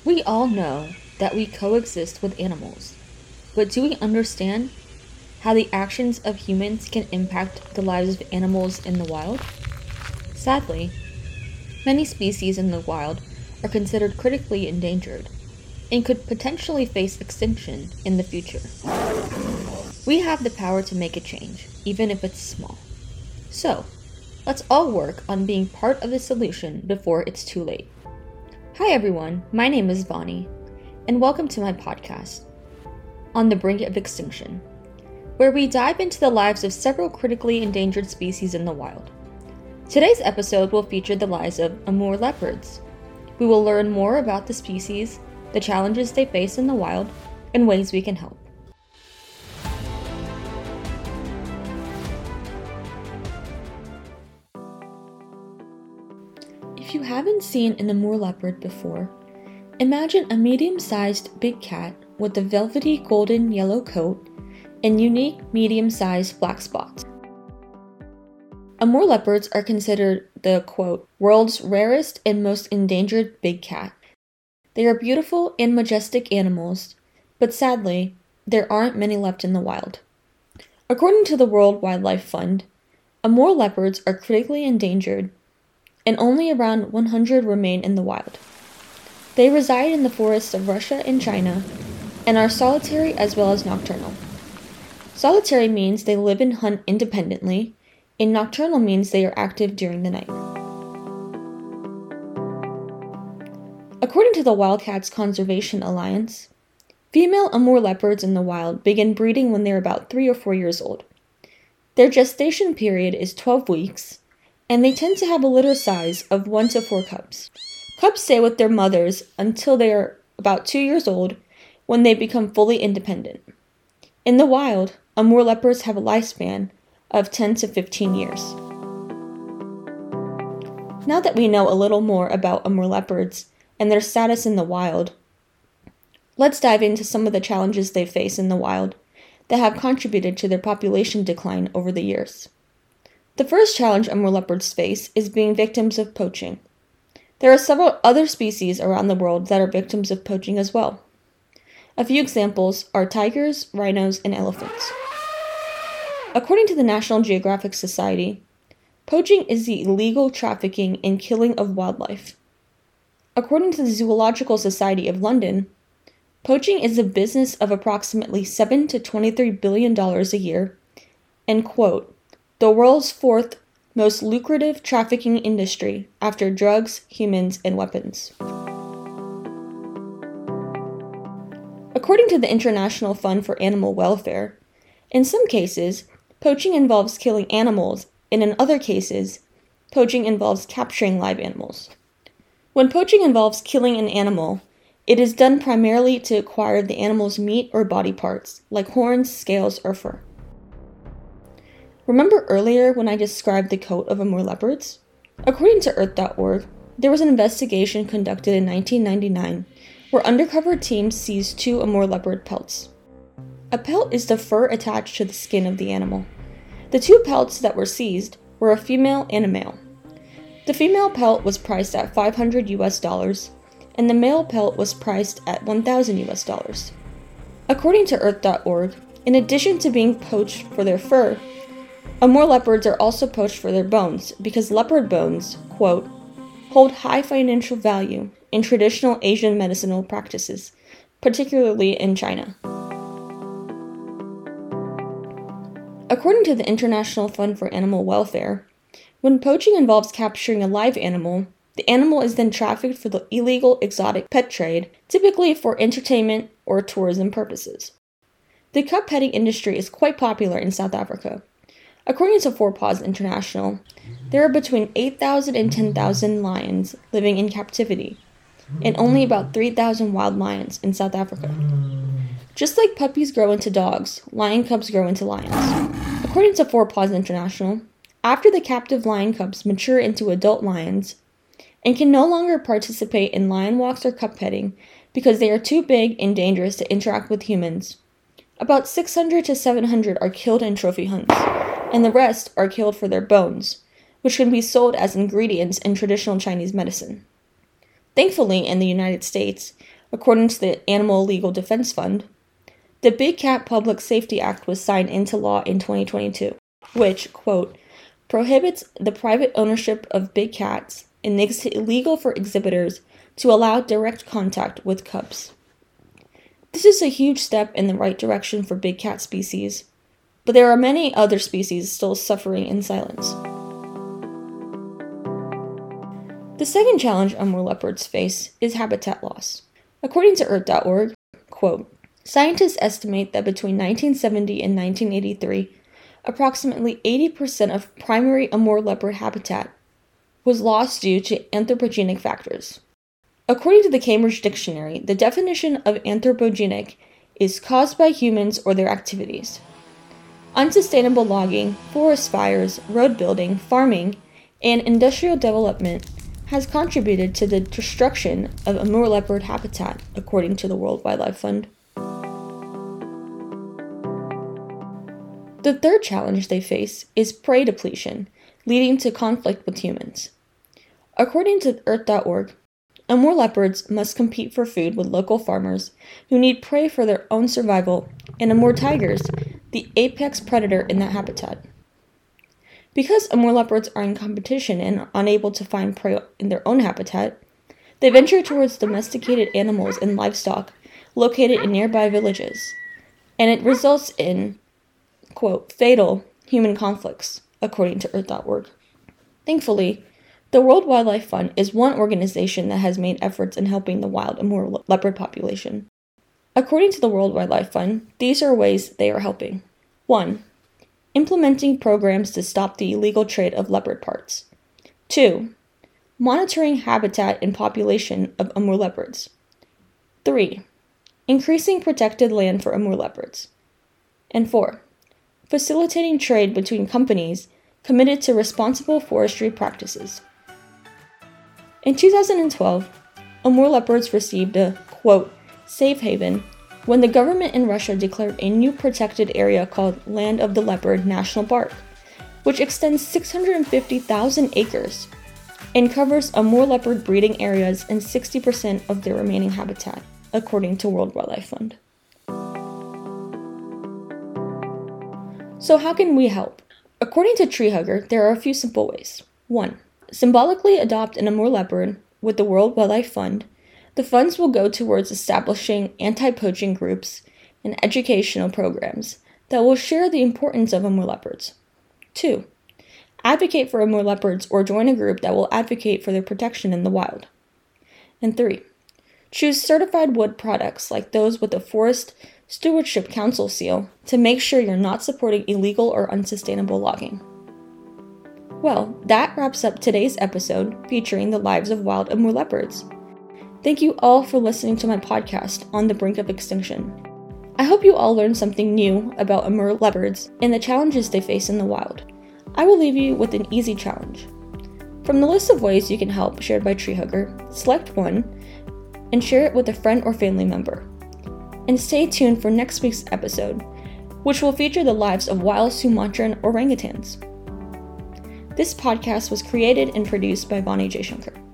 We all know that we coexist with animals, but do we understand how the actions of humans can impact the lives of animals in the wild? Sadly, many species in the wild are considered critically endangered and could potentially face extinction in the future. We have the power to make a change, even if it's small. So, let's all work on being part of the solution before it's too late. Hi everyone, my name is Vani, and welcome to my podcast, On the Brink of Extinction, where we dive into the lives of several critically endangered species in the wild. Today's episode will feature the lives of Amur leopards. We will learn more about the species, the challenges they face in the wild, and ways we can help. If you haven't seen an Amur leopard before, imagine a medium-sized big cat with a velvety golden yellow coat and unique medium-sized black spots. Amur leopards are considered the, quote, world's rarest and most endangered big cat. They are beautiful and majestic animals, but sadly, there aren't many left in the wild. According to the World Wildlife Fund, Amur leopards are critically endangered and only around 100 remain in the wild. They reside in the forests of Russia and China and are solitary as well as nocturnal. Solitary means they live and hunt independently, and nocturnal means they are active during the night. According to the Wildcats Conservation Alliance, female Amur leopards in the wild begin breeding when they're about 3 or 4 years old. Their gestation period is 12 weeks, and they tend to have a litter size of 1 to 4 cubs. Cubs stay with their mothers until they are about 2 years old, when they become fully independent. In the wild, Amur leopards have a lifespan of 10 to 15 years. Now that we know a little more about Amur leopards and their status in the wild, let's dive into some of the challenges they face in the wild that have contributed to their population decline over the years. The first challenge Amur leopards face is being victims of poaching. There are several other species around the world that are victims of poaching as well. A few examples are tigers, rhinos, and elephants. According to the National Geographic Society, poaching is the illegal trafficking and killing of wildlife. According to the Zoological Society of London, poaching is a business of approximately $7 to $23 billion a year, and, quote, the world's fourth most lucrative trafficking industry after drugs, humans, and weapons. According to the International Fund for Animal Welfare, in some cases, poaching involves killing animals, and in other cases, poaching involves capturing live animals. When poaching involves killing an animal, it is done primarily to acquire the animal's meat or body parts, like horns, scales, or fur. Remember earlier when I described the coat of Amur leopards? According to Earth.org, there was an investigation conducted in 1999 where undercover teams seized 2 Amur leopard pelts. A pelt is the fur attached to the skin of the animal. The 2 pelts that were seized were a female and a male. The female pelt was priced at $500 and the male pelt was priced at $1,000. According to Earth.org, in addition to being poached for their fur, Amur leopards are also poached for their bones because leopard bones, quote, hold high financial value in traditional Asian medicinal practices, particularly in China. According to the International Fund for Animal Welfare, when poaching involves capturing a live animal, the animal is then trafficked for the illegal exotic pet trade, typically for entertainment or tourism purposes. The cub petting industry is quite popular in South Africa. According to Four Paws International, there are between 8,000 and 10,000 lions living in captivity, and only about 3,000 wild lions in South Africa. Just like puppies grow into dogs, lion cubs grow into lions. According to Four Paws International, after the captive lion cubs mature into adult lions and can no longer participate in lion walks or cub petting because they are too big and dangerous to interact with humans, about 600 to 700 are killed in trophy hunts, and the rest are killed for their bones, which can be sold as ingredients in traditional Chinese medicine. Thankfully, in the United States, according to the Animal Legal Defense Fund, the Big Cat Public Safety Act was signed into law in 2022, which, quote, prohibits the private ownership of big cats and makes it illegal for exhibitors to allow direct contact with cubs. This is a huge step in the right direction for big cat species, but there are many other species still suffering in silence. The second challenge Amur leopards face is habitat loss. According to Earth.org, quote, scientists estimate that between 1970 and 1983, approximately 80% of primary Amur leopard habitat was lost due to anthropogenic factors. According to the Cambridge Dictionary, the definition of anthropogenic is caused by humans or their activities. Unsustainable logging, forest fires, road building, farming, and industrial development has contributed to the destruction of Amur leopard habitat, according to the World Wildlife Fund. The third challenge they face is prey depletion, leading to conflict with humans. According to Earth.org, Amur leopards must compete for food with local farmers who need prey for their own survival, and Amur tigers, the apex predator in that habitat. Because Amur leopards are in competition and unable to find prey in their own habitat, they venture towards domesticated animals and livestock located in nearby villages, and it results in, quote, fatal human conflicts, according to Earth.org. Thankfully, the World Wildlife Fund is one organization that has made efforts in helping the wild Amur leopard population. According to the World Wildlife Fund, these are ways they are helping. 1. Implementing programs to stop the illegal trade of leopard parts. 2. Monitoring habitat and population of Amur leopards. 3. Increasing protected land for Amur leopards. And 4. Facilitating trade between companies committed to responsible forestry practices. In 2012, Amur leopards received a, quote, safe haven when the government in Russia declared a new protected area called Land of the Leopard National Park, which extends 650,000 acres and covers Amur leopard breeding areas and 60% of their remaining habitat, according to World Wildlife Fund. So how can we help? According to Treehugger, there are a few simple ways. 1. Symbolically adopt an Amur leopard with the World Wildlife Fund. The funds will go towards establishing anti-poaching groups and educational programs that will share the importance of Amur leopards. 2. Advocate for Amur leopards or join a group that will advocate for their protection in the wild. And 3. Choose certified wood products like those with the Forest Stewardship Council seal to make sure you're not supporting illegal or unsustainable logging. Well, that wraps up today's episode featuring the lives of wild Amur leopards. Thank you all for listening to my podcast on the brink of extinction. I hope you all learned something new about Amur leopards and the challenges they face in the wild. I will leave you with an easy challenge. From the list of ways you can help shared by Treehugger, select one and share it with a friend or family member. And stay tuned for next week's episode, which will feature the lives of wild Sumatran orangutans. This podcast was created and produced by Bonnie J. Shankar.